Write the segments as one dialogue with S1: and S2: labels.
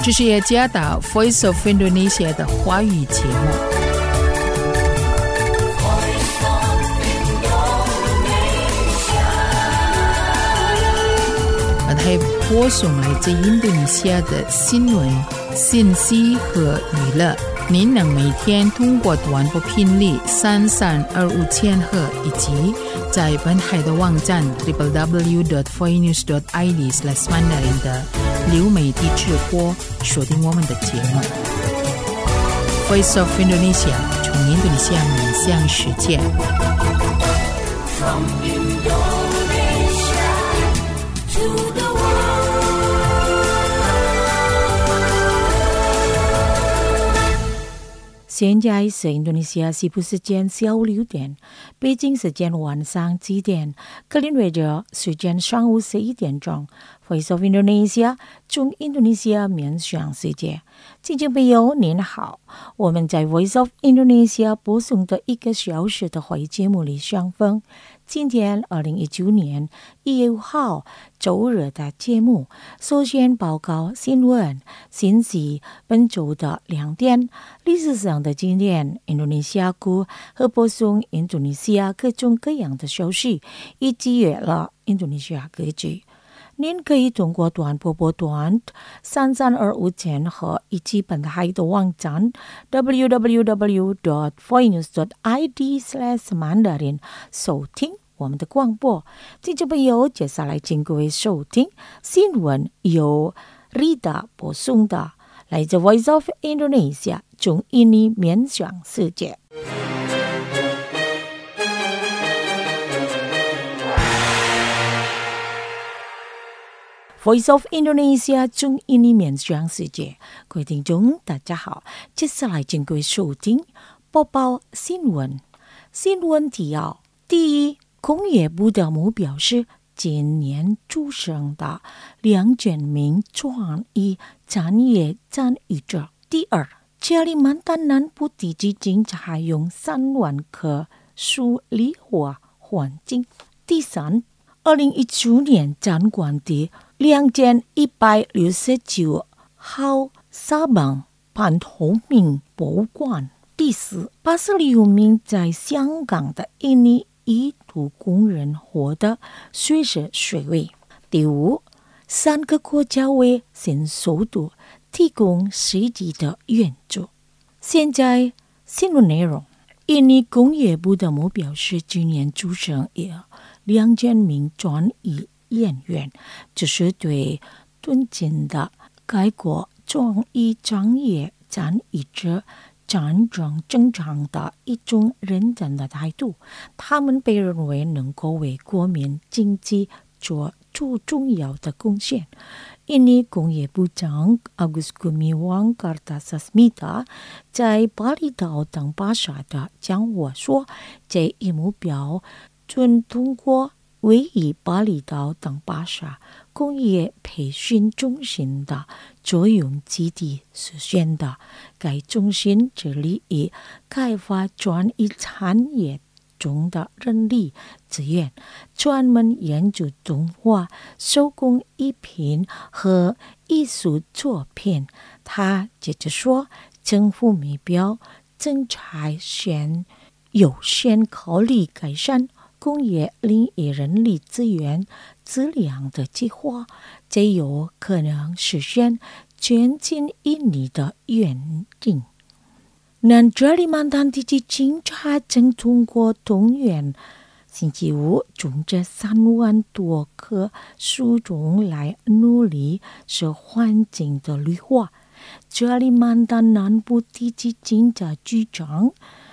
S1: 这是耶加达 Voice of Indonesia 的华语节目。还播送来自印度尼西亚的新闻、信息和娱乐。您能每天通过短波频率3325千赫以及在本海的网站 www.voinews.id/mandarin 的流媒体直播收听我们的节目。Voice of Indonesia 从印度尼西亚面向世界。From Indonesia to the现在是印度尼西亚西部时间下午6点，北京时间晚上7点，格林威治时间上午11点钟。Voice of Indonesia 从印度尼西亚面向世界。听众朋友您好，我们在 Voice of Indonesia 播送的1个小时的华语节目里相逢。今天2019年1月5号周日的节目，首先报告新闻、信息、本周的亮点、历史上的经典、印度尼西亚歌和播送印度尼西亚各种各样的消息，以及娱乐印度尼西亚歌曲。您可以通过短波波段3325千赫以及本台的网站 www.voinews.id/mandarin 收听我们的广播。听众朋友，接下来请各位收听新闻，由 Rita 播送的，来自 Voice of Indonesia 从印尼面向世界。Voice of Indonesia 从印尼面向世界，各位听众大家好，接下来请各位收听播报新闻。新闻提要：第一，工业部的目标是今年出生的2000名创意产业参与者。第二，加里曼丹南部地区正采用3万棵树绿化环境。第三，2019年展馆的2169号沙邦半透明博物馆。第四，86名在香港的印尼裔土工人获得学士学位。第五，3个国家为新首都提供实际的援助。现在新闻内容：印尼工业部的目标是今年出生2000名专业演员，这是对尊敬的该国专业产业参与者真正正常的一种认真的态度。他们被认为能够为国民经济做出重要的贡献。印尼工业部长 Agus Gumiwang Kartasasmita 在巴厘岛等巴萨的讲话说，这一目标准通过位于巴厘岛等巴萨工业培训中心的作用基地实现的。该中心致力于开发专业产业中的人力资源，专门研究动画、手工艺品和艺术作品。他接着说，政府目标正采先优先考虑改善工业领域人力资源质量的计划，这有可能实现全境印尼的愿景。南加里曼丹地区警察正通过动员星期五种植3万多棵树种来努力使环境的绿化。加里曼丹南部地区警察局长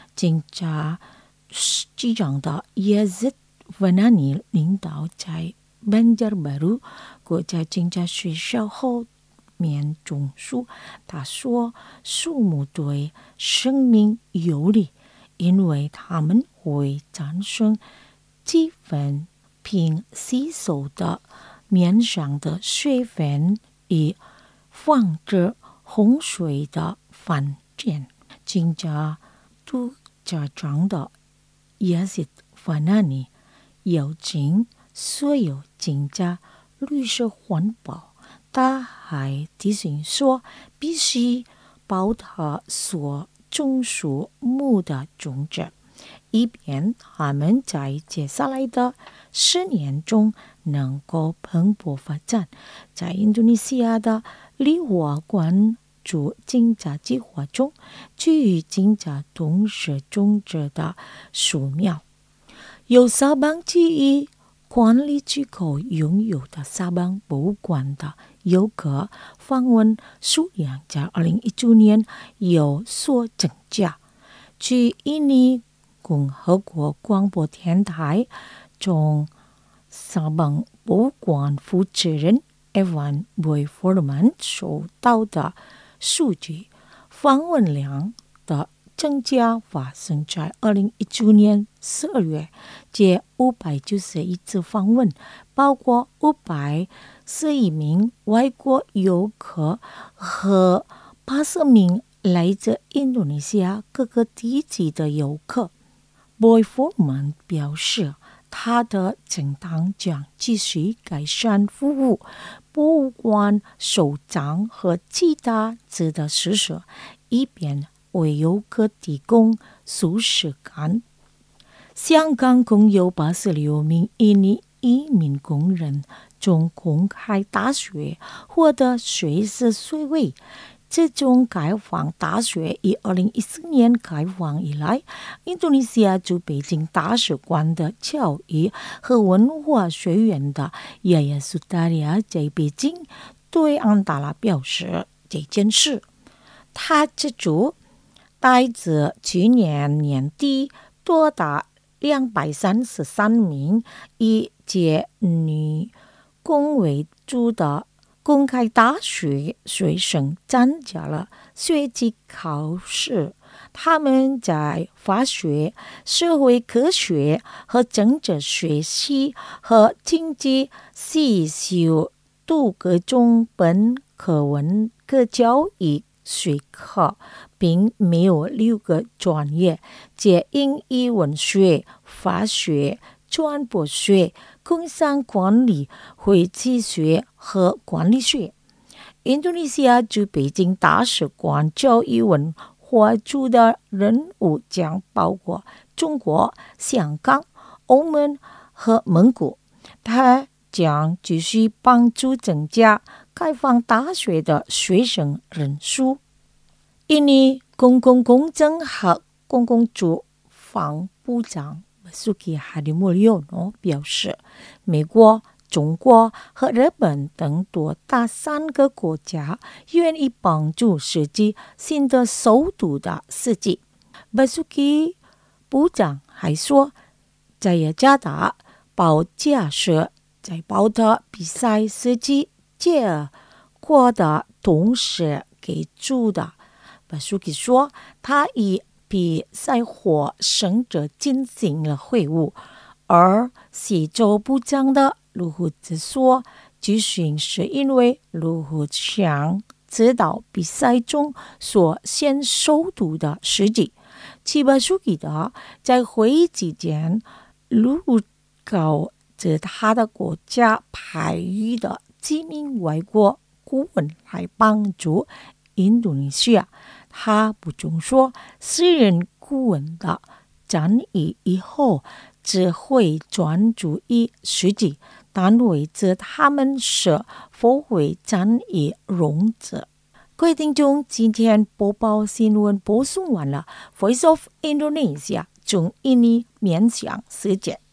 S1: 的Yazid Vanani 领导在Banjarbaru 国家警察学校后面种树。他说，树木对生命有利，因为它们会产生积分并吸收的面上的水分，以防止洪水的泛滥。警察局长的Yazid Vanani 邀请所有警察、律师、环保他还提醒说，必须保他所种树木的种子，以便他们在接下来的10年中能够蓬勃发展。在印度尼西亚的绿化关注经济计划中，基于经济同时种植的树苗，由沙邦之一管理机构拥有的沙邦博物馆的游客访问数量在2019年有所增加。据印尼共和国广播电台中沙邦博物馆负责人 Evan Boy Forman 收到的数据，访问量的增加发生在2019年12月，约591次访问，包括541名外国游客和80名来自印度尼西亚各个地区的游客。Boy Forman 表示，他的政党将继续改善服务、博物馆收藏和其他值得施设，以便为游客提供舒适感。香港共有86名印尼移民工人从公开大学获得学士学位。自从开放大学于2014年开放以来，印度尼西亚驻北京大使馆的教育和文化学院的亚亚苏达利亚在北京对安达拉表示这件事。他指出，呆至去年年底多达233名以介女工为主的公开大学学生参加了学期考试，他们在法学、社会科学和政治学系和经济系修读各种本科文科教育学科，并没有6个专业，即英语文学、法学、传播学、工商管理、会计学和管理学。印度尼西亚驻北京大使馆教育文化组的任务将包括中国、香港、澳门和蒙古。他将继续帮助增加开放大学的学生人数。印尼公共工程和公共住房部长Basuki Hadimulyono 表示，美国、中国和日本等多达3个国家愿意帮助设计新的首都的设计。Basuki 部长还说，在雅加达报架设在报的比赛设计结果的同时给出的。Basuki 说，他与比赛获胜者进行了会晤，而协助部长的卢虎则说，咨询是因为卢虎想知道比赛中所先首都的实际。Basuki 的在会议期间，卢虎告知他的国家派予的几名外国顾问来帮助印度尼西亚。他补充说，私人顾问的战役以后只会专注于实际，但为着他们是否会战役容者。各位听众，今天播报新闻播送完了。Voice of Indonesia 从印尼面向世界。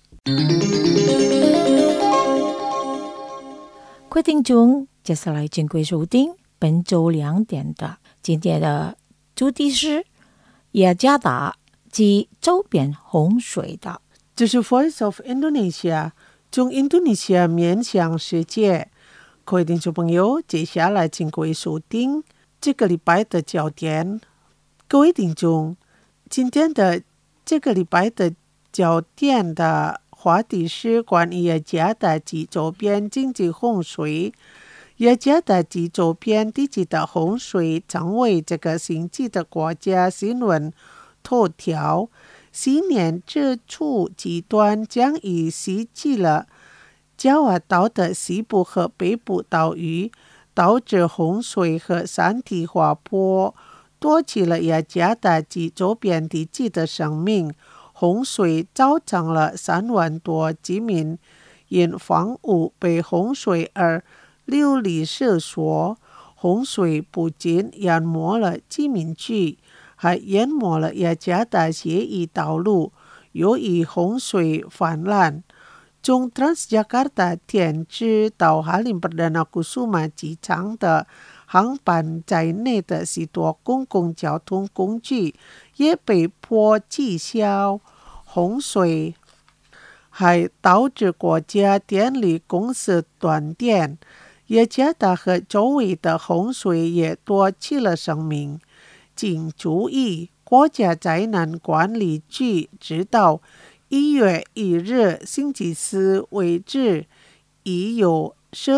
S1: 各位听众，接下来请各位收听本周2点的今天的主题是雅加达及周边洪水的。
S2: 这是 Voice of Indonesia 从印度尼西亚面向世界。各位听众朋友，接下来请各位收听这个礼拜的焦点。各位听众，今天的这个礼拜的焦点的话题是关于雅加达及周边经济洪水。雅加达及周边地区的洪水成为这个星期的国家新闻头条。新年之初，极端降雨袭击了加瓦岛的西部和北部岛屿， 导致洪水和山体滑坡，夺去了雅加达及周边地区的生命。洪水造成了3万多居民因房屋被洪水而流离失所。洪水不仅淹没了居民区，还淹没了雅加达协议道路。由于洪水泛滥，从 Transjakarta 天至到Halim Perdana Kusuma 机场的航班在内的许多公共交通工具也被迫取消。洪水还导致国家电力公司断电，雅加达和周围的洪水也夺去了生命。请注意，国家灾难管理局直到1月1日星期四为止，已有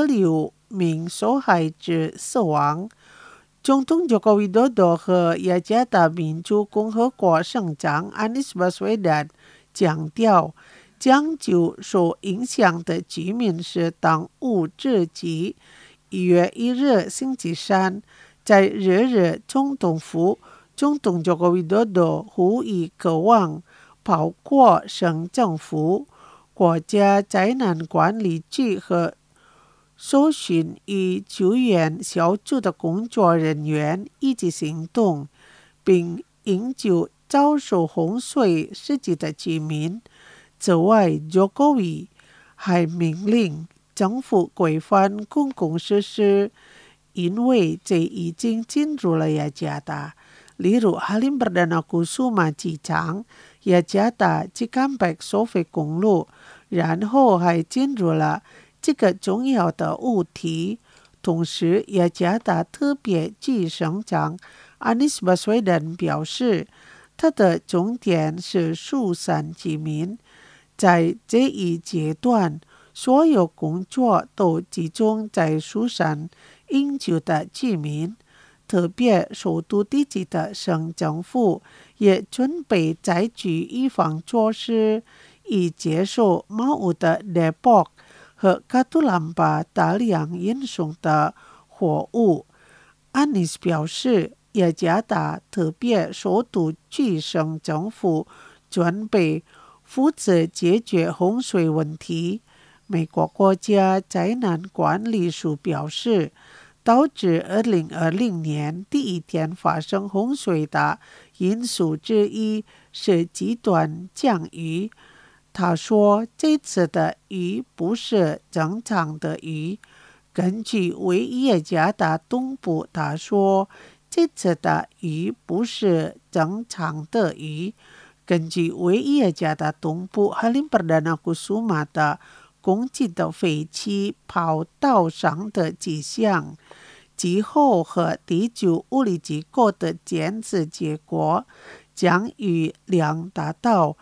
S2: 16名受害者死亡。总统Joko Widodo 和雅加达民主共和国省长 Anies Baswedan 强调，将就受影响的居民是当务之急。1月1日星期三，在日日总统府，总统Joko Widodo 呼吁各方，包括省政府、国家灾难管理局和搜寻与救援小组的工作人员一起行动，并营救遭受洪水袭击的居民。此外，Jokowi 还命令政府规范公共设施，因为这已经进入了雅加达，例如Halim Perdana Kusuma 机场、雅加达吉坎贝收费公路，然后还进入了这个重要的问题。同时，雅加达特别局省长 Anies Baswedan 表示，他的重点是疏散居民。在这一阶段，所有工作都集中在疏散营救的居民。特别首都地区的省政府也准备采取预防措施，以接受猫屋的 Depok 和卡图兰巴大量运送的货物。安妮斯表示，雅加达特别首都区省政府准备负责解决洪水问题。美国国家灾难管理署表示，导致2020年第一天发生洪水的因素之一是极端降雨。他说，这次的雨不是正常的雨。根据位于雅加达东部，他说，这次的雨不是正常的雨。根据位于雅加达东部Halim Perdana Kusuma的攻击的废弃跑道上的迹象，气候和地球物理机构的检测结果，降雨量达到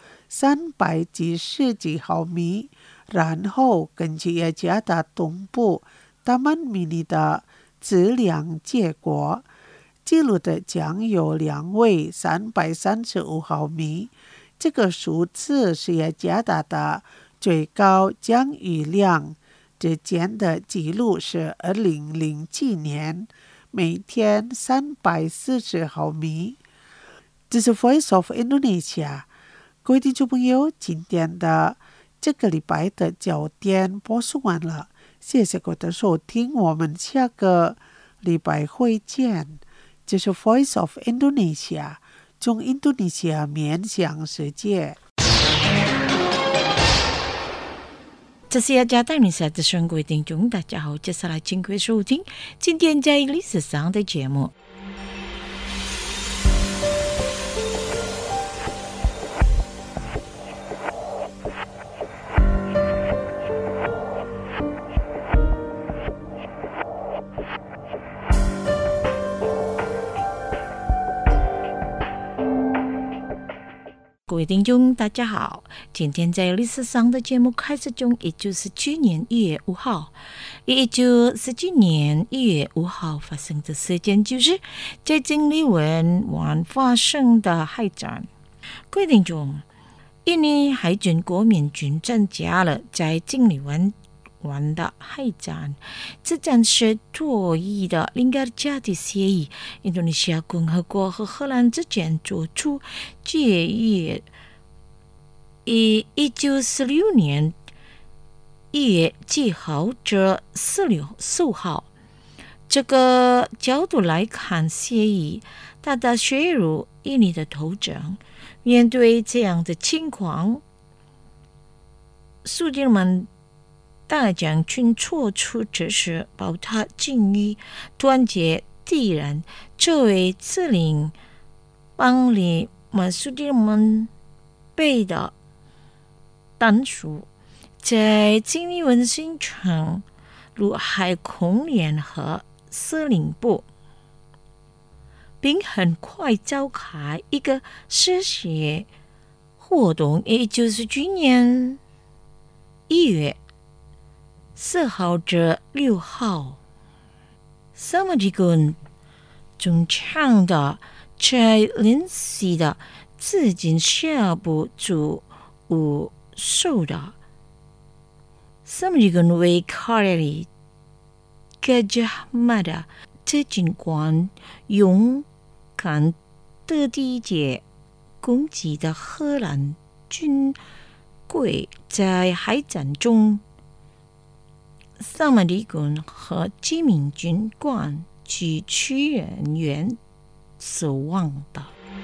S2: 300几毫米。然后根据雅加达东部Taman Mini 的质量结果，记录的降雨量为335毫米。这个数字是雅加达的最高降雨量，之前的记录是2007年，每天340毫米。这是 Voice of Indonesia。各位听众朋友，今天的这个礼拜的焦点播送完了，谢谢各位的收听，我们下个礼拜会见。这是 Voice of Indonesia， 从印度尼西亚面向世界。
S1: 这是雅加达尼萨的各位听众，大家好，接下来请各位收听今天在历史上的节目。各位听众大家好，今天在历史上的节目开始中，也就是去年1月5号1949年1月5号发生的事件，就是在经理湾发生的海战。各位听众，印尼海军国民军增加了在经理湾完的海战。这战是妥意的林格加的协议，印度尼西亚共和国和荷兰之间做出决议。于1946年1月7号至4号，这个角度来看，协议大大削弱印尼的投降。面对这样的情况，苏迪曼大将军做出指示，保他精义，团结敌人。这位指令帮里马苏迪曼被的弹数在经历文形成陆海空联合司令部，并很快召开一个实习活动，也就是今年1月4号至6号，萨马迪军中强的在临时的资金下部组受的萨马迪军为卡里格加马的这军官勇敢的地解攻击的荷兰军队，在海战中，萨马迪军和几名军官及驱人员死亡的。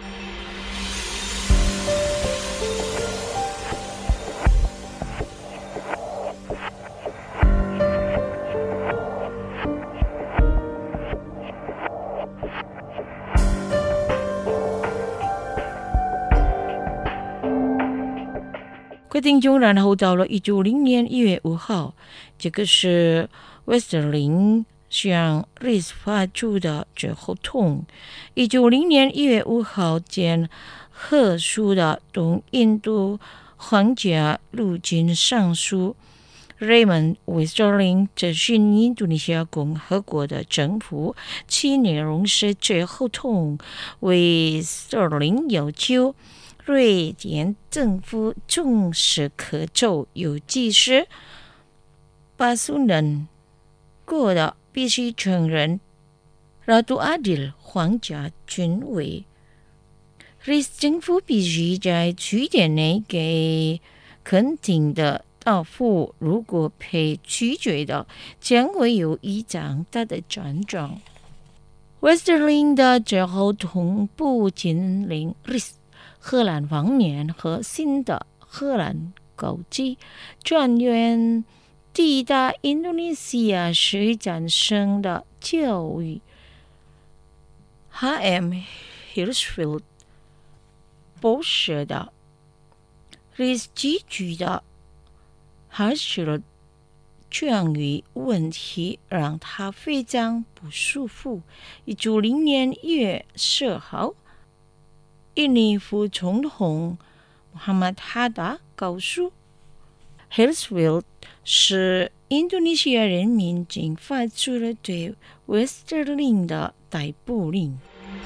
S1: 各位听众，然后到了1950年1月5号，这个是威斯特林向瑞士发出的最后通。1950年1月5号，见赫书的东印度皇家陆军上书Raymond威斯特林咨询印度尼西亚共和国的政府，其内容是最后通。威斯特林要求瑞典政府重视可奏，尤其是巴苏人国的必须承认拉杜阿迪皇家军委。瑞士政府必须在7天内给肯定的答复，如果被拒绝的，将会有一场大的战争。威斯特林的最后通不仅令瑞士、荷兰方面和新的荷兰高级专员抵达印度尼西亚时战胜的教育。H.M. Hirschfeld 博士的瑞士居住的Hirschfeld教育问题让他非常不舒服。1990年1月10号，印尼副总统穆罕默德哈达告诉 Hirschfeld 是印度尼西亚人民军发出了对威斯特林的逮捕令。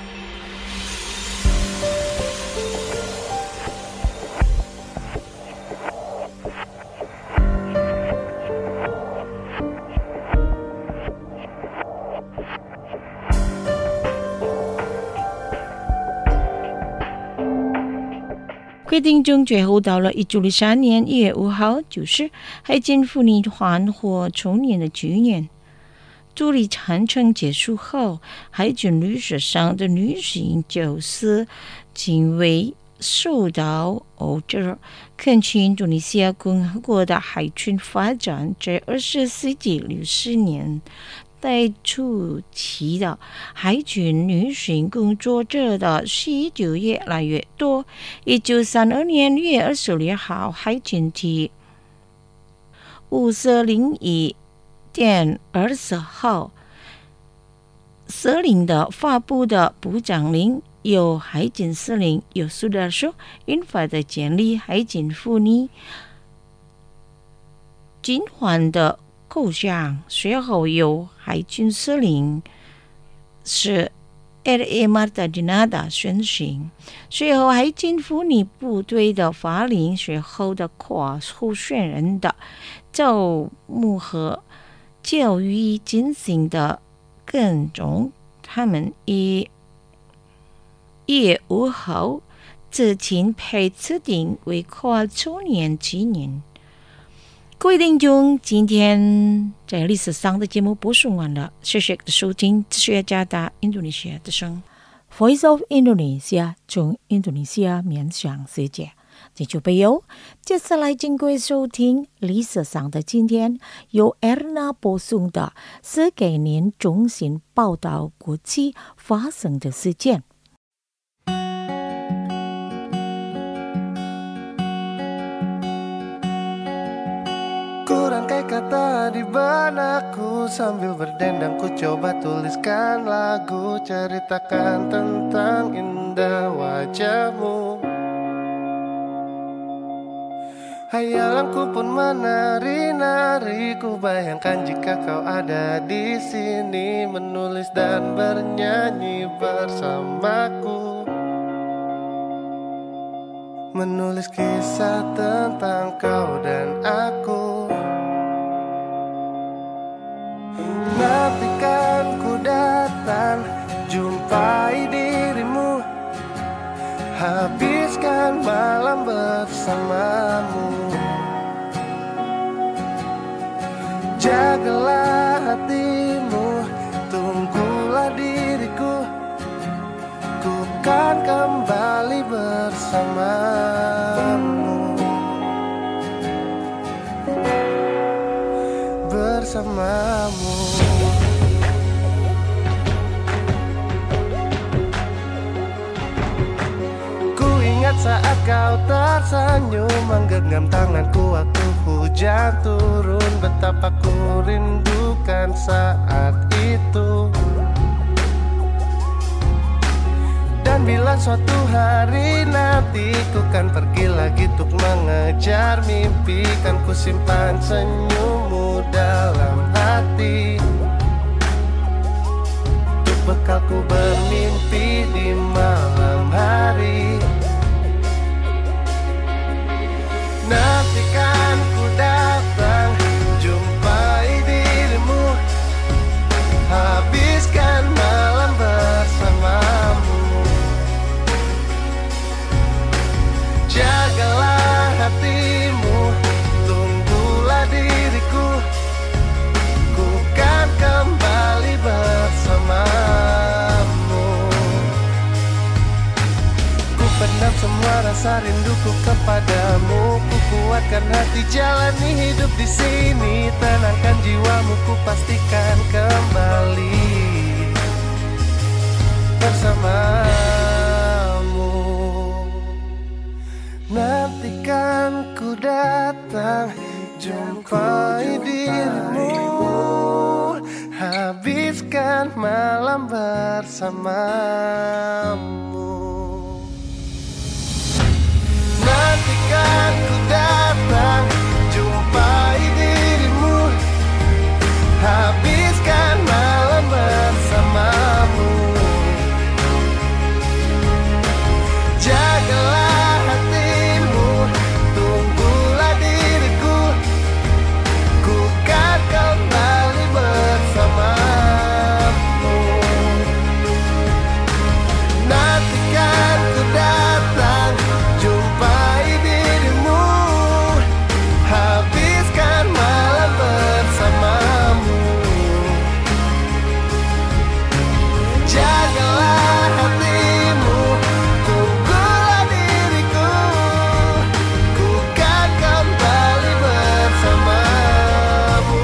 S1: 规定中最后到了1963年1月5号，就是海军妇女团获重年的纪念。独立战争结束后，海军历史上的女性角色仅为受到欧洲恳请印度尼西亚共和国的海军发展在20世纪60年代初期的海军女性工作者的需求越来越多。1932年6月26号，海军第5001.24号司令的发布的部长令，由海军司令由苏达说引发的建立海军妇女军团的构想，随后由海军司令是 LA Marta Dinada 宣行，随后还进妇女部队的法令，随后的跨候选人的招募和教育进行的各种，他们以1月5号之前被指定为跨周年纪念。各位听众，今天在历史上的节目播送完了，谢谢收听哲学家的印度尼西亚之声 Voice of Indonesia 从印度尼西亚面向世界。听众朋友，接下来请各位收听历史上的今天，由 Erna 播送的世界年中心报道国际发生的事件。
S3: Kurangkai kata di benakku, sambil berdendang ku coba tuliskan lagu, ceritakan tentang indah wajahmu. Hayalanku pun menari-nari, ku bayangkan jika kau ada di sini, menulis dan bernyanyi bersamaku. Menulis kisah tentang kau dan aku. Nantikan ku datang, jumpai dirimu, habiskan malam bersamamu. Jagalah hatimu, tunggulah diriku, ku kan kembali bersamamu. Bersamamu. Ku ingat saat kau tersenyum, menggenggam tanganku waktu hujan turun, betapa ku rindukan saat itu. Dan bila suatu hari nanti ku kan pergi lagi untuk mengejar mimpi, kan ku simpan senyummu dalam hati, untuk bekalku bermimpi di malam hari. Nantikan ku datang, jumpai dirimu, habiskan malam bersamamu. Jagalah hatimu, tunggulah diriku, ku kan kembali bersamamu. Ku pendam semua rasa rinduku kepadamu, ku kuatkan hati jalani hidup di sini, tenangkan jiwamu, ku pastikan kembali bersamamu. Nantikan ku datang, jumpai dirimu, habiskan malam bersamamu. Nantikan ku datang, jumpai dirimu, habiskan malam bersamamu. Jagalah hatimu, tunggulah diriku, ku kan kembali bersamamu. Nantikan ku datang, jumpai dirimu, habiskan malam bersamamu. Jagalah hatimu, tunggulah diriku, ku kan kembali bersamamu.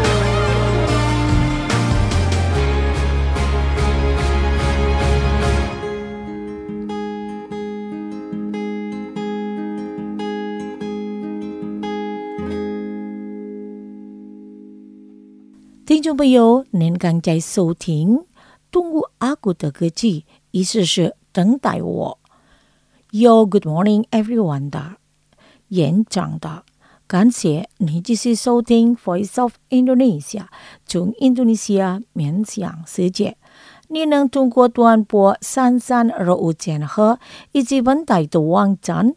S1: 听众朋友，您刚在收听《动物阿古的歌剧》，意思是等待我。Yo, good morning everyone 的演讲的，感谢你继续收听 Voice of Indonesia 从印度尼西亚面向世界。 你能通过短波3325千赫以及本台的网站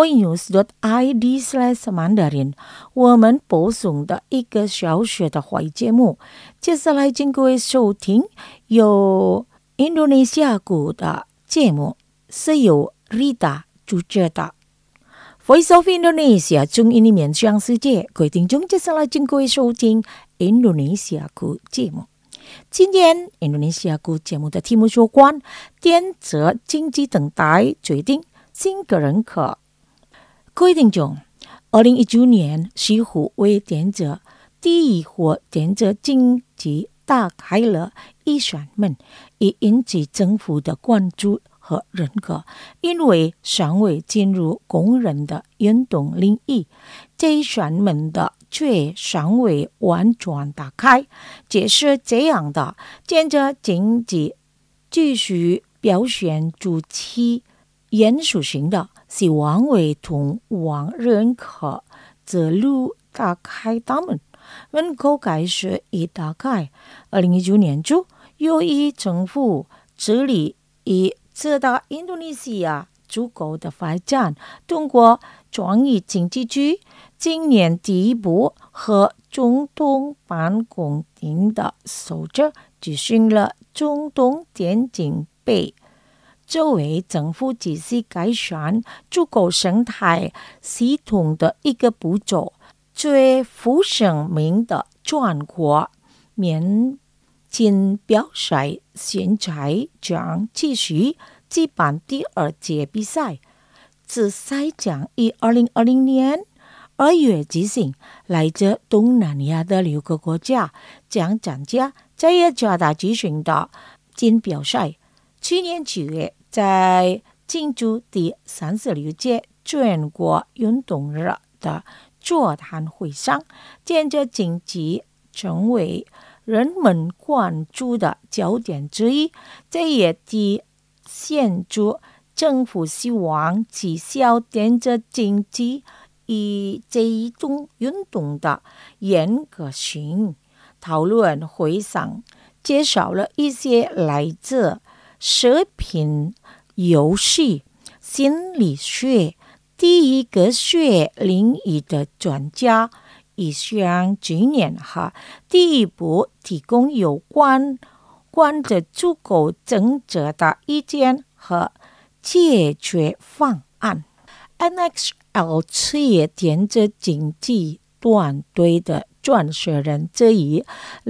S1: voinews.id/mandarin 我们播送的1个小时的华语节目。接下来请各位收听由印度尼西亚国的节目，是由 Rita 主持的。Voice of Indonesia 中印尼面向世界，各位听众，接下来请各位收听印度尼西亚国节目。今天印度尼西亚国节目的题目有关电子经济等待决定新个人口。各位听众，2019年似乎为电子第一或电子经济打开了一扇门，以引起政府的关注和认可，因为尚未进入公认的运动领域，这一扇门的却尚未完全打开。即使这样的电子经济继续表现出其延续性的希望为通往人口之路打开大门。人口开始一打开，2019年初，由于政府致力于使得印度尼西亚足够的发展，通过创意经济区，今年第一步和总统办公厅的首者举行了总统电竞杯，作为政府继续改善足够生态系统的一个步骤。最负盛名的全国面锦标赛现在将继续举办第2届比赛，此赛将于2020年2月举行。来自东南亚的6个国家将参加在雅加达举行的锦标赛。去年7月，在庆祝第36届全国运动日的座谈会上，电子经济成为人们关注的焦点之一。这也体现出政府希望取消电子经济与这一种运动的严格性。讨论会上介绍了一些来自食品、游戏、心理学、第一个学领域的专家，以向今年第一步提供有关的足够正确的意见和解决方案。NXL 企业电子经济团队的创始人之一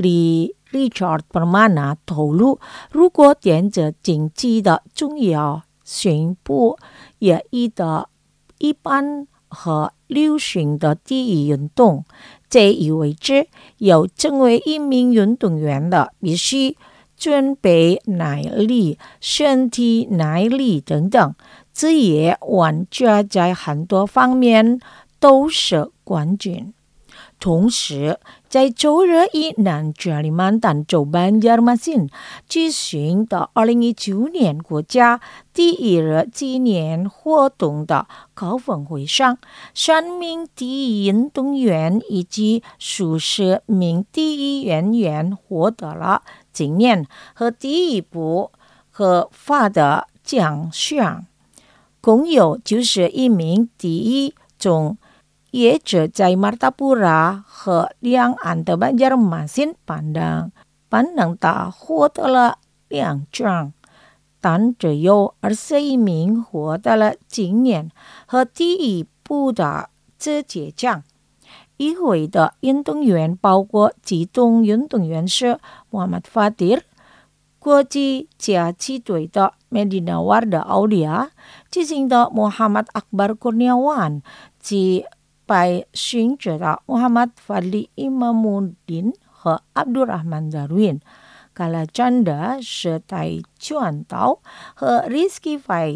S1: Richard Permana 透露，如果电子经济的重要性不也意的一般和流行的第一运动，这意味着要成为一名运动员的必须准备耐力、身体耐力等等，这些玩家在很多方面都是冠军。同时，在周日以南加里曼丹州Banjarmasin举行的2019年国家第一日纪念活动的高峰会上，3名第一运动员以及数十名第一演员获得了今年和第一部合法的奖项，共有91名第一中业者在马达布拉和两岸的Banjarmasin班能达获得了2奖，但只有21名获得了今年和第一部的这些奖。与会的运动员包括机动运动员是 Muhammad Fatir、国际假期队的 Medina Warda Aulia、执行的 Muhammad Akbar Kurniawan 及拜训者的 Muhammad Fadli Imamuddin 和 Abdurrahman Darwin。Kala Chanda 是跆拳道和 Rizky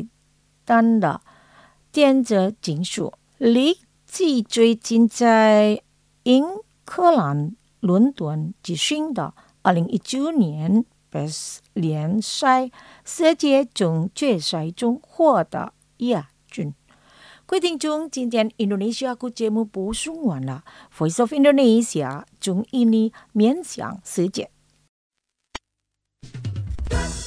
S1: Faidan 的电子竞速。立即最近在英格兰伦敦举行的2019年PES联赛世界总决赛中获得亚军。各位听众，今天印度尼西亚国节目播送完了。Voice of Indonesia 中印尼面向世界。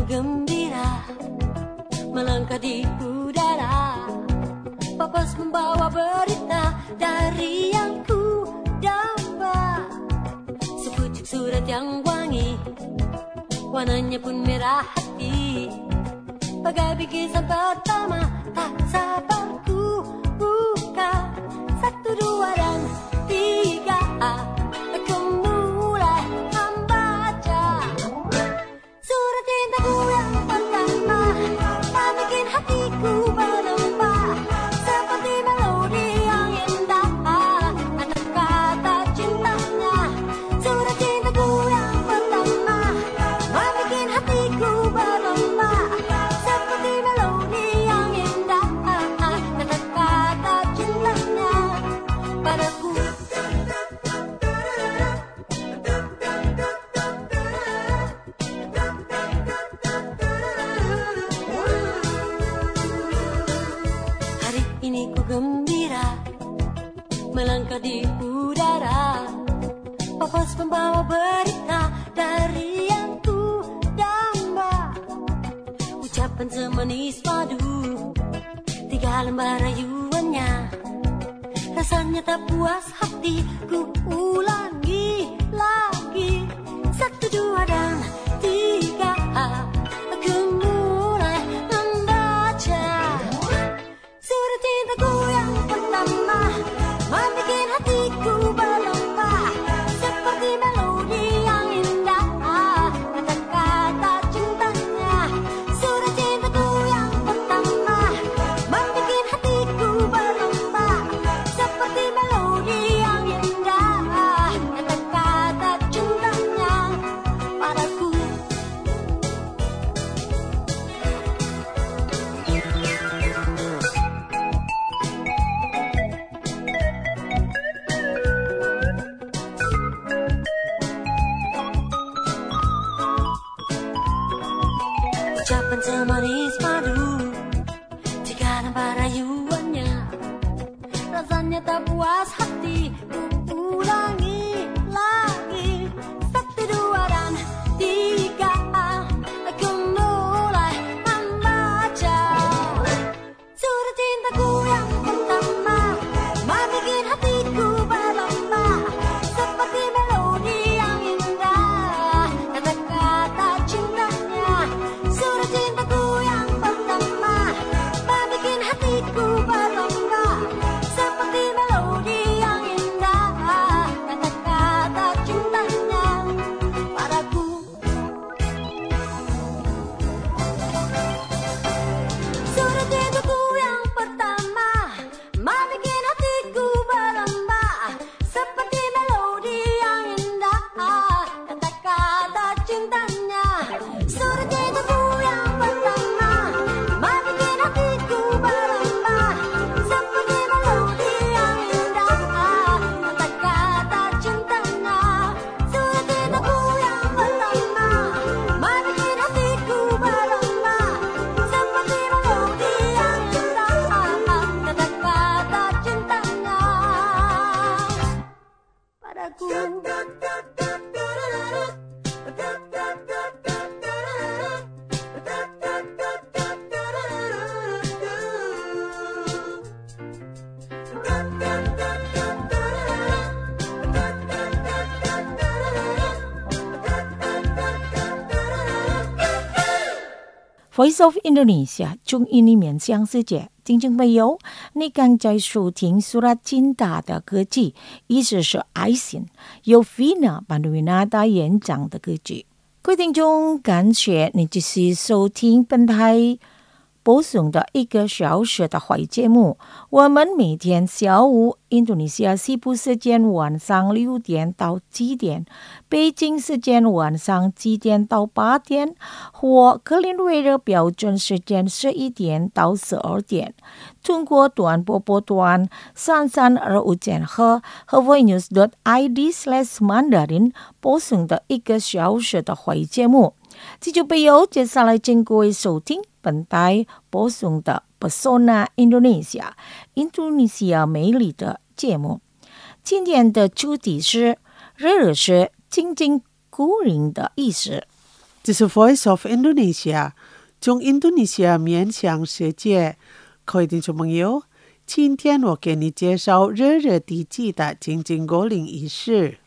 S4: gembira melangkah di udara. Papas membawa berita dari yang ku damba. Sepucuk surat yang wangi, warnanya pun merah hati. Bagai bingkisan pertama, tak sabar ku buka. 1, 2 dan 3, aku mulai membaca. Surat cintaku yang pertama, tak bikin hatiku berlembah. Seperti melodi yang indah, kata-kata cintanya. Surat cintaku yang pertama, tak bikin hatiku berlembah. Seperti melodi yang indah, kata-kata cintanya padaku. Hari ini ku gembira melangkah di udara. Papas membawa berita dari yang ku damba. Ucapan semanis madu, 3 lembar rayuannya. Rasanya tak puas hati, ku ulangi lagi. 1, 2 dan 3, aku mulai membaca. Surat cintaku yang pertama, membikin hatiku berlembah. Seperti melodi yang indah, kata-kata cintanya. Surat cintaku yang pertama, membikin hatiku berlembah. Seperti melodi yang indah, kata-kata cintanya padaku. Ucapan semanis madu, 3 lembar rayuannya. Rasanya tak puas hati, ku ulangi lagi. 1, 2 dan 3, aku mulai membaca. Surat cintaku yang pertama, membikin hatiku berlembah. Seperti melodi yang indah, kata-kata cintanya. Surat cintaku yang pertama, membikin hatiku berlembah. Seperti melodi yang indah, kata-kata cintanya padaku. Surat cintaku yang pertama, membikin hatiku berlembah. Seperti melodi yang indah, kata-kata cintanya. Surat cintaku yang pertama, membikin hatiku berlembah. Seperti melodi yang indah, kata-kata cintanya. Surat cintaku yang pertama, membikin hatiku berlembah. Seperti melodi yang indah, kata-kata cintanya padaku.
S1: Voice of Indonesia 中印尼面向世界，听众朋友，你刚在收听苏拉金达的歌剧，意思是爱心，由 Vina Panduwinata 演讲的歌剧。各位听众，感谢你继续收听本台播送的1个小时的华语节目。我们每天下午印度尼西亚西部时间晚上6点到7点，北京时间晚上7点到8点，或格林威治标准时间11点到12点，通过短波波段3325和 voinews.id/mandarin 播送的1个小时的华语节目。听众朋友，接下来请各位收听本台播送的 Pesona Indonesia 印度尼西亚美丽的节目。今天的主题是日是静静孤零的意思。
S2: 这是 Voice of Indonesia， 从印度尼西亚面向世界。各位听众朋友，今天我给你介绍热热地气的金金国岭仪式。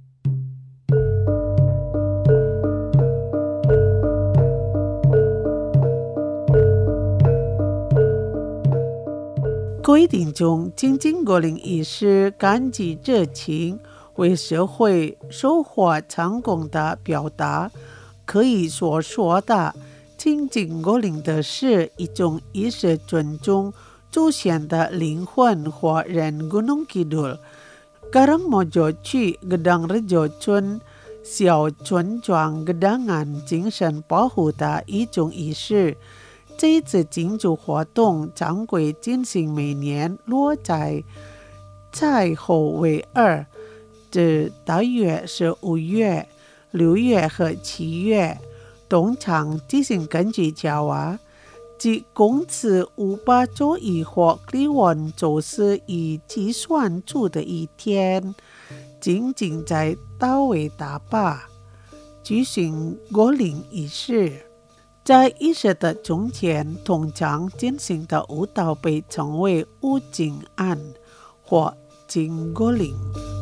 S2: 各位听众，金金国岭仪式感激热情，为社会收获成功的表达。可以所说的金金国岭的是一种仪式尊重祖先的灵魂或人Gunung Kidul。Karangmojo区 Gedang Rejo 村小村庄 Gedangan 精神保护的一种仪式。这一次庆祝活动将会进行每年落在蔡后尾2，指大约是5月、6月和7月。通常进行根据Jawa，即公次500周以或低温就是以计算出的一天，仅仅在大尾大坝举行国岭仪式。在仪式的中间，通常进行的舞蹈被称为乌金案或金国岭。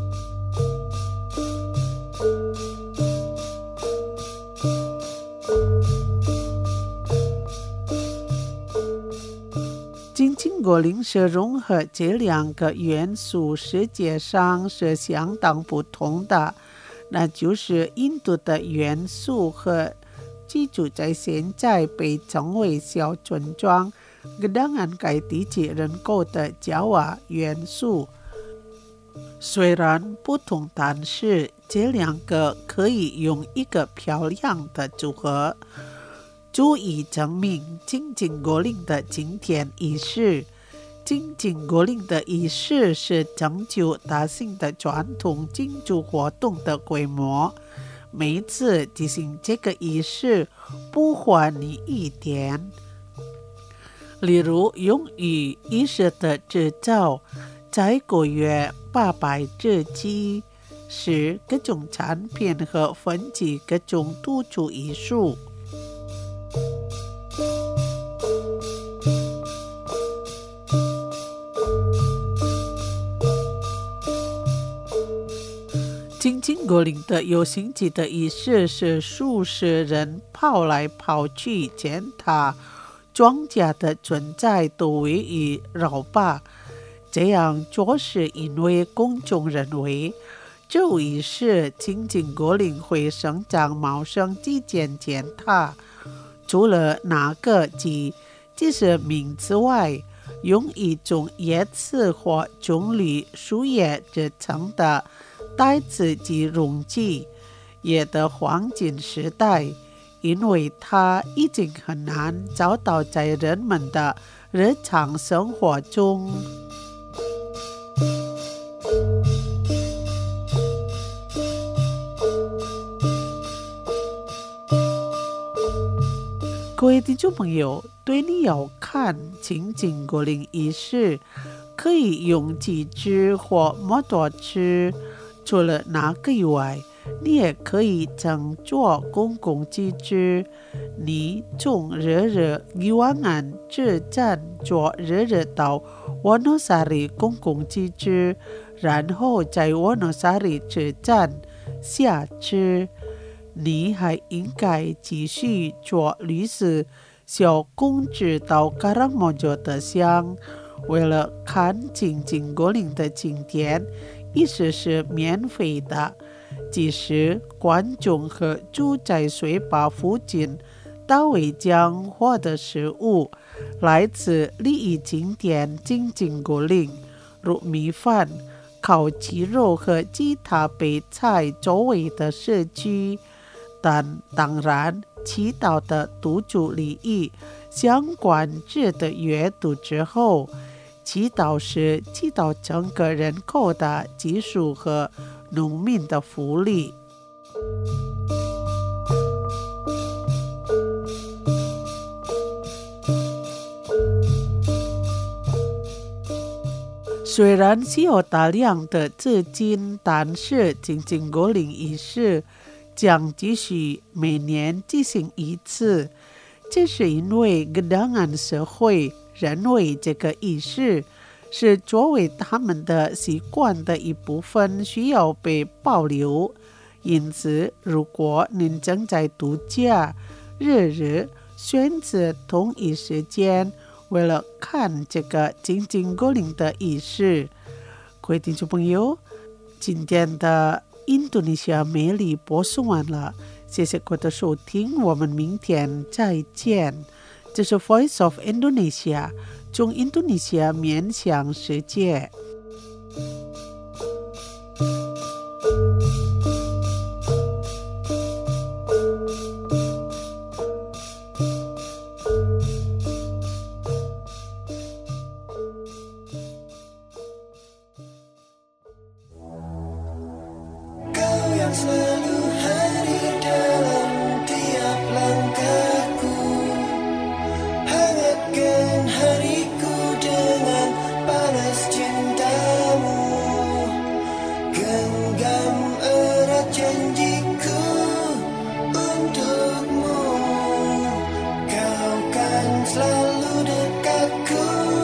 S2: 金金国岭是融合这2个元素，世界上是相当不同的，那就是印度的元素和居住在现在被称为小村庄Gedangan该地区人口的Jawa元素。虽然不同，但是这2个可以用一个漂亮的组合，足以证明金金国岭的今天仪式。金金国岭的仪式是征求大型的传统庆祝活动的规模。每一次进行这个仪式不还你一点。例如用于仪式的制造，在个月800只鸡，是各种产品和分级各种突出艺术。金金国岭的有星级的仪式是数十人跑来跑去践踏庄稼的存在都位于绕坝，这样做是因为公众认为这仪式金金国岭会生长茂盛及渐践踏。除了那个即是名之外，用一种叶子或棕榈树叶制成的袋子及容器，也的黄金时代，因为它已经很难找到在人们的日常生活中。各位听众朋友，对你要看金金国岭仪式，可以用机制或摩托车。除了那个以外，你也可以乘坐公共机制。你从热热宜湾岸车站坐热热到Wonosari公共机制，然后在Wonosari车站下车。你还应该继续坐绿色小公车到Karangmojo的乡。为了看金金国岭的景点，仪式是免费的，即使观众和住在水坝附近大尾江获得食物，来自另一景点金金国岭，如米饭、烤鸡肉和其他被菜周围的社区。但当然，祈祷的读主礼仪相关字的阅读之后，祈祷是祈祷整个人口的技术和农民的福利。虽然需要大量的资金，但是金金国岭仪式将继续每年进行一次。这是因为格达安社会认为这个仪式是作为他们的习惯的一部分，需要被保留。因此，如果您正在度假，日日选择同一时间，为了看这个金金果岭的仪式，各位听众朋友，今天的印度尼西亚美丽播送完了，谢谢各位的收听，我们明天再见。这是 Voice of Indonesia， 从印度尼西亚面向世界。
S3: Selalu hadir dalam tiap langkahku, hangatkan hariku dengan panas cintamu, genggam erat janjiku untukmu, kau kan selalu dekatku.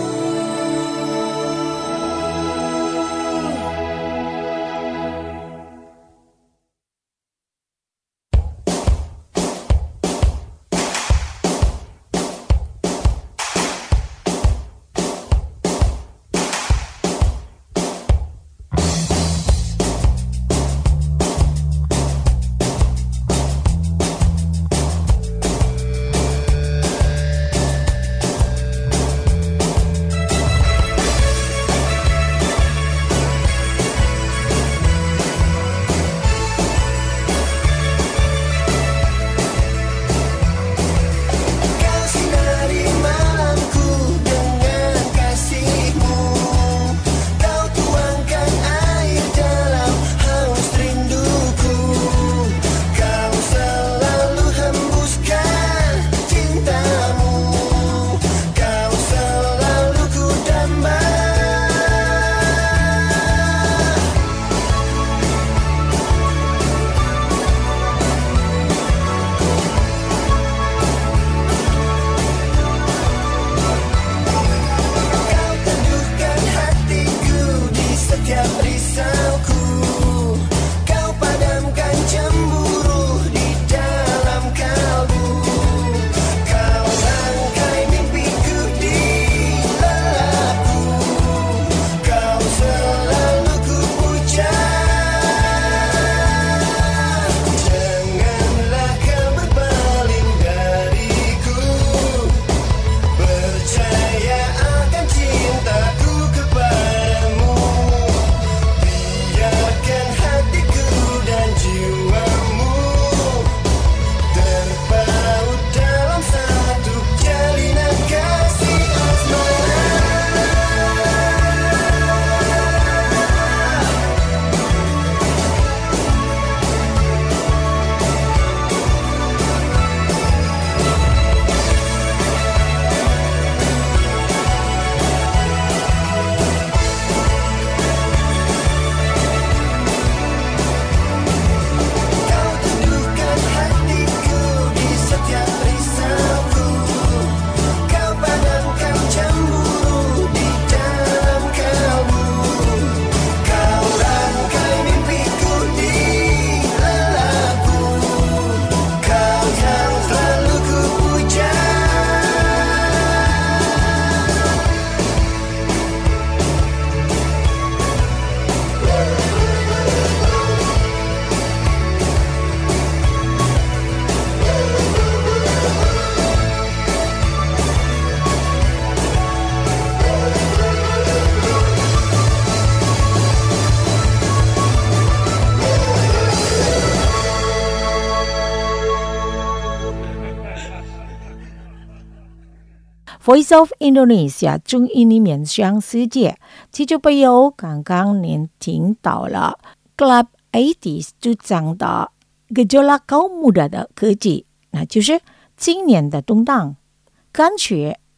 S1: Voice of Indonesia 中印尼面向世界，听众朋友，刚刚您听到了 Club 80主张的 Gejolak kaum muda 的科技，那就是今年的动荡。感谢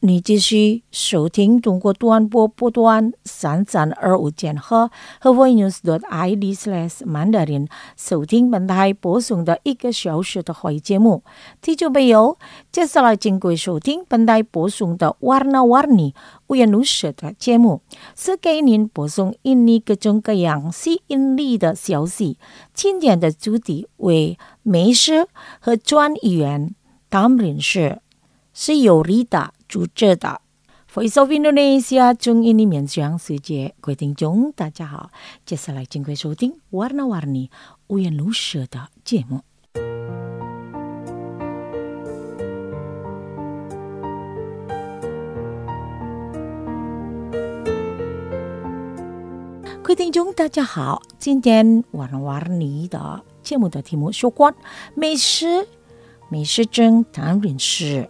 S1: 你继续收听中国短波波段3325千赫和 voinews.id/mandarin 收听本台播送的1个小时的华语节目。听众朋友，接下来请各位收听本台播送的 Warna-Warni 五颜六色的节目，是给您播送印尼各种各样吸引力的消息。今天的主题为美食和专员Tamrin是由Rita主持的。Voice of Indonesia 中印尼面向世界，各位听众大家好，接下来请各位收听 Warna-Warni 五颜六色的节目。各位听众大家好，今天Warna-Warni的节目的题目有关美食中Tamrin是。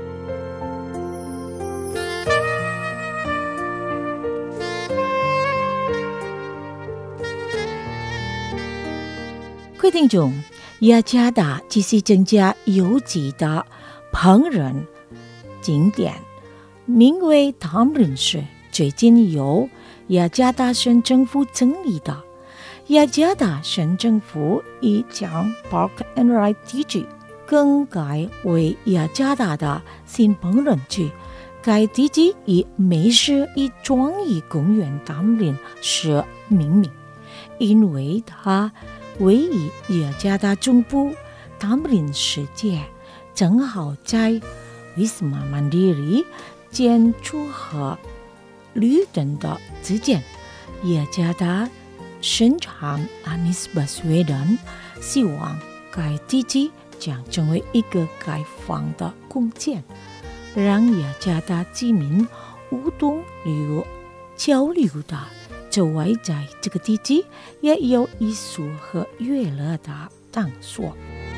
S1: 各位听众，雅加达继续增加有机的烹饪景点，名为Tamrin是最近由雅加达省政府成立的。雅加达省政府已将 Park and Ride 地区更改为雅加达的新烹饪区。该地区以美食与创意公园Tamrin是命名，因为它位于雅加达中部Tamrin世界，正好在 Wisma Mandiri 建筑和绿灯的之间。雅加达省长Anies Baswedan希望该地区将成为一个开放的空间，让雅加达居民互动旅游交流的。此外，在这个地区也有艺术和娱乐的场所。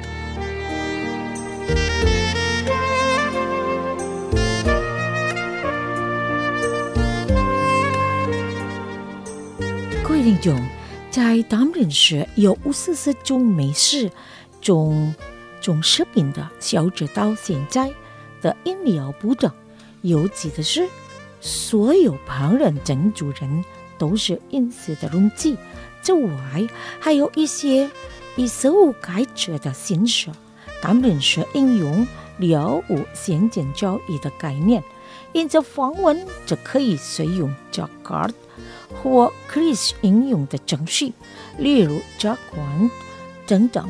S1: 各位听众，在Tamrin市有54种美食从食品的小吃到现在的饮料不等。有趣的是，所有烹饪证主人都是饮食的容器，之外还有一些以食物开车的形式。Tamrin是应用了无先进教育的概念，因此访问则可以使用 Jakarta 或 Kris 应用的程序，例如 Jaguar 等等。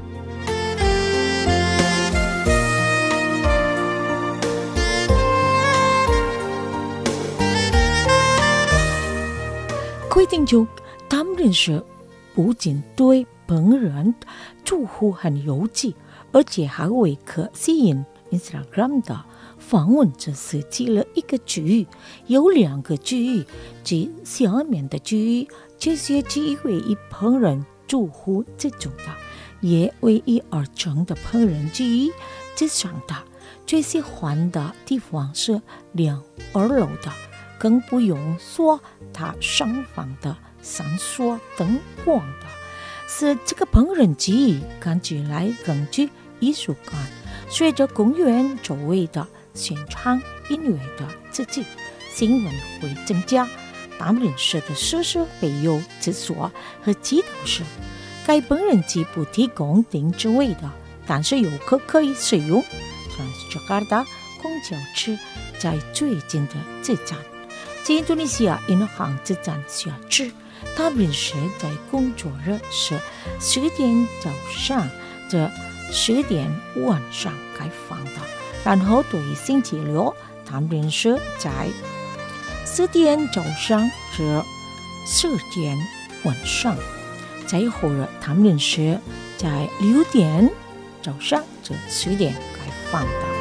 S1: 各位听众，Tamrin是不仅对烹饪出乎很有趣，而且还为可吸引 Instagram 的访问者设计了一个区域，有2个区域，即下面的区域，这些区域为以烹饪出乎这种的，也为以而成的烹饪区域之上的。最喜欢的地方是2楼的，更不用说它上方的闪烁灯光的，使这个烹饪区域看起来更具艺术感。随着公园周围的现场音乐的刺激，新闻会增加。Tamrin市的设施备有厕所和洗头室。该烹饪区不提供停车位的，但是游客可以使用 Transjakarta 公交车在最近的这站。在印度尼西亚银行这站下车，Tamrin市在工作日是10点早上至10点晚上开放的。然后对于星期六，Tamrin市在4点早上至10点晚上。在后日，Tamrin市在6点早上至10点开放的。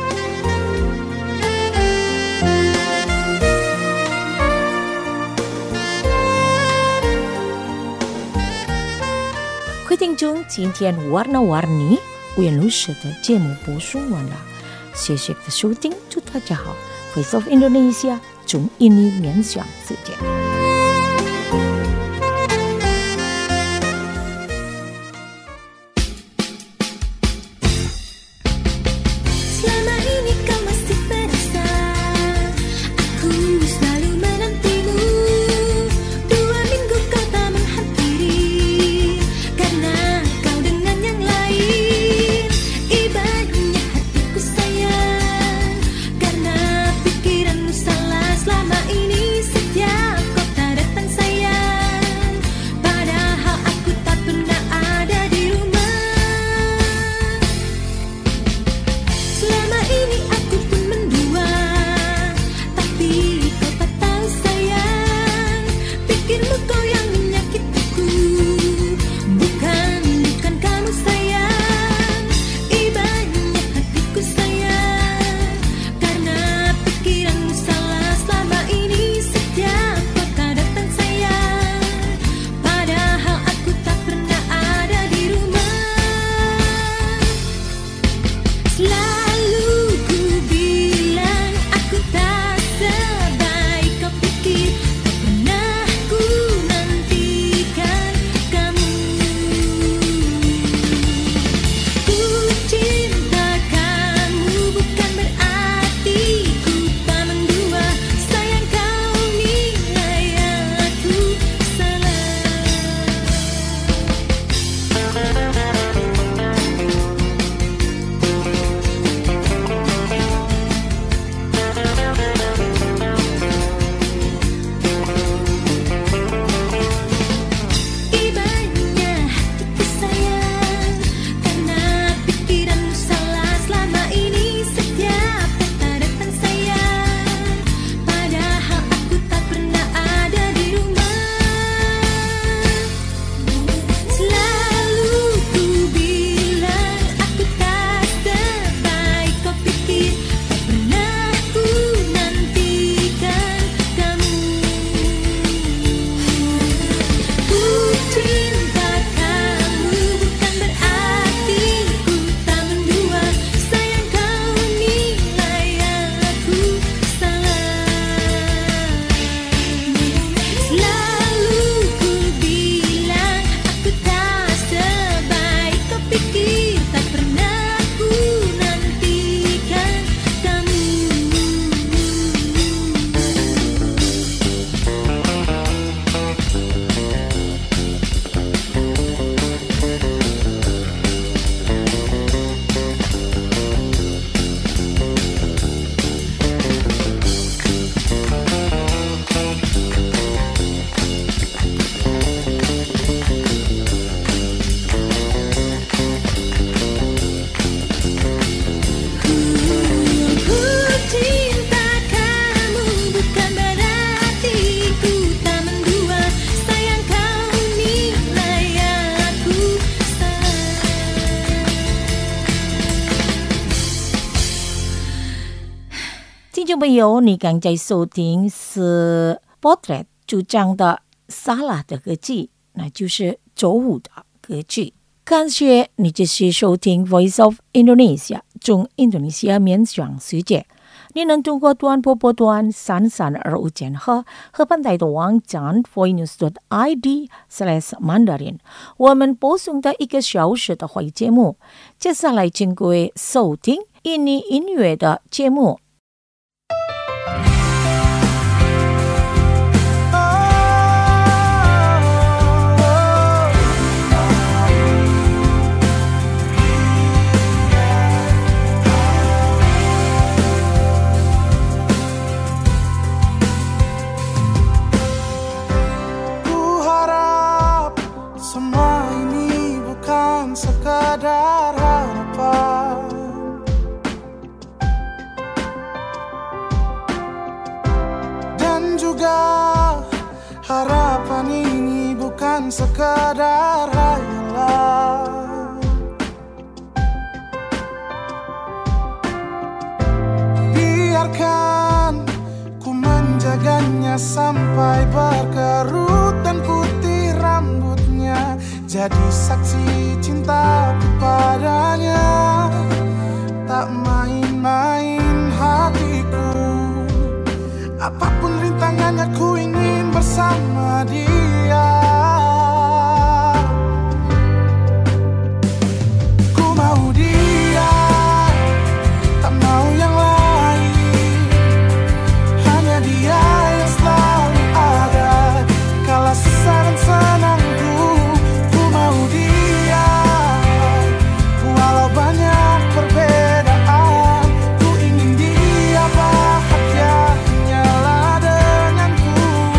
S1: 各位听众，今天Warna-Warni五颜六色的节目播送完了，谢谢的收听，祝大家好。Voice of Indonesia 中印尼面向世界。
S4: Selama ini kau masih berasa
S1: 众朋友，你刚才收听是 Portrait 主张的沙拉的歌曲，那就是周五的歌曲。感谢你继续收听 Voice of Indonesia 中印度尼西亚面向世界。你能通过短波波段3325千赫和本台的网站 voinews.id/mandarin， 我们播送的1个小时的会节目。接下来请各位收听印尼音乐的节目。
S5: Sekadar harapan, dan juga harapan ini bukan sekadar hayalan. Biarkan ku menjaganya sampai berkerut dan putih rambutnya, jadi saksi cintaku padanya. Tak main-main hatiku, apapun rintangannya ku ingin bersama dia. Ku mau dia, tak mau yang lain. Hanya dia yang selalu ada kala susah dan senangku. Ku mau dia, walau banyak perbedaan. Ku ingin dia bahagia hanyalah denganku.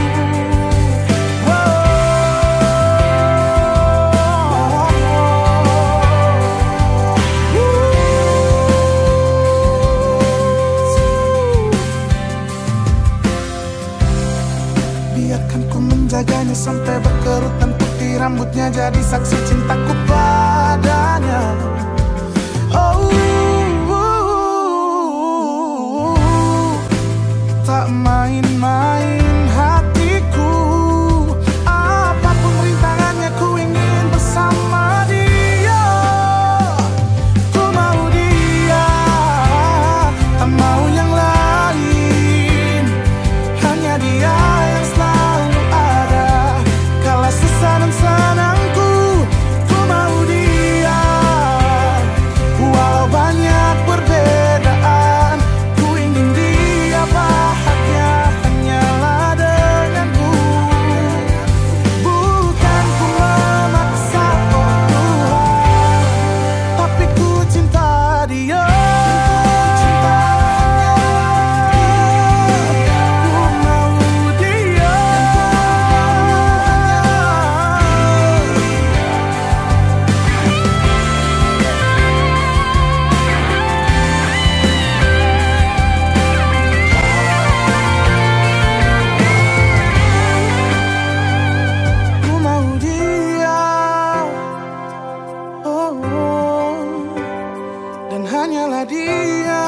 S5: Biarkan ku menjaganya sampai berkerut dan putih rambutnya, jadi saksi cintaku padanya. Tak main-main hatiku, apapun rintangannya ku ingin bersama dia. Ku mau dia, tak mau yang lain. Hanya dia yang selalu ada kala susah dan senangku. Ku mau dia, walau banyak perbedaan. Ku ingin dia bahagia hanyalah denganku. Bukan ku memaksa, oh Tuhan, tapi ku cinta dia. Ku mau dia. Ku mau dia, dan hanyalah dia.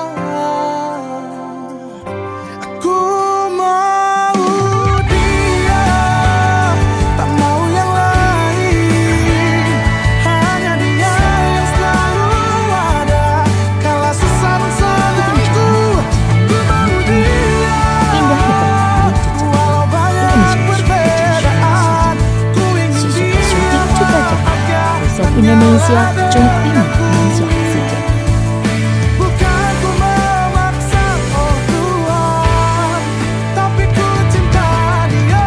S5: Aku mau dia, tak mau yang lain. Hanya dia yang selalu ada kala susah dan senangku. Ku mau dia, walau banyak perbedaan. Ku ingin dia bahagia
S1: Voice of Indonesia 中印面向世界。
S5: Bukan ku memaksa, oh Tuhan, tapi ku cinta dia.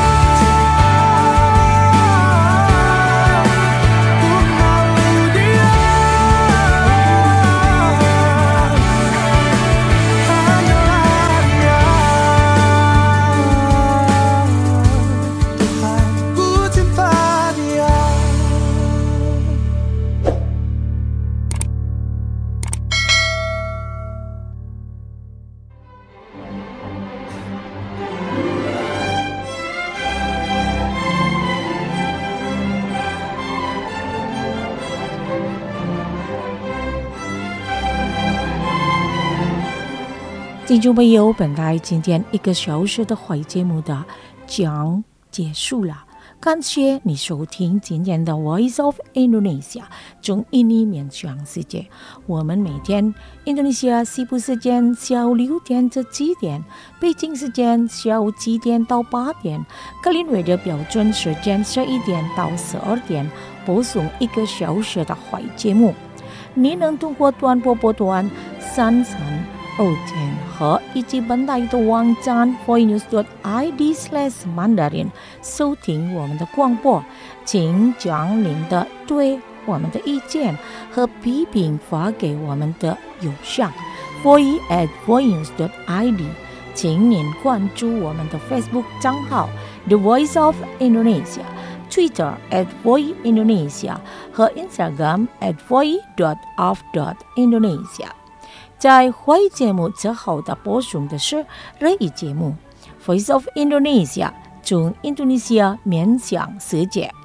S5: Ku mau dia, hanyalah dia. Tuhan, ku cinta dia.
S1: 听众朋友，本来今天1个小时的华语节目的讲结束了，感谢你收听今天的 Voice of Indonesia 中印尼面向世界。我们每天印度尼西亚西部时间下午6点至7点，北京时间下午7点到8点，格林威治标准时间11点到12点，播送1个小时的华语节目。你能通过短波波段3320和以及本台的网站 voinews.id/mandarin 收听我们的广播，请将您的对我们的意见和批评发给我们的邮箱 voice@voinews.id， 请您关注我们的 Facebook 账号 The Voice of Indonesia， Twitter @voiceindonesia 和 Instagram @voice.of.indonesia。在华语节目之后的播送的是日语节目 Voice of Indonesia 中印度尼西亚面向世界。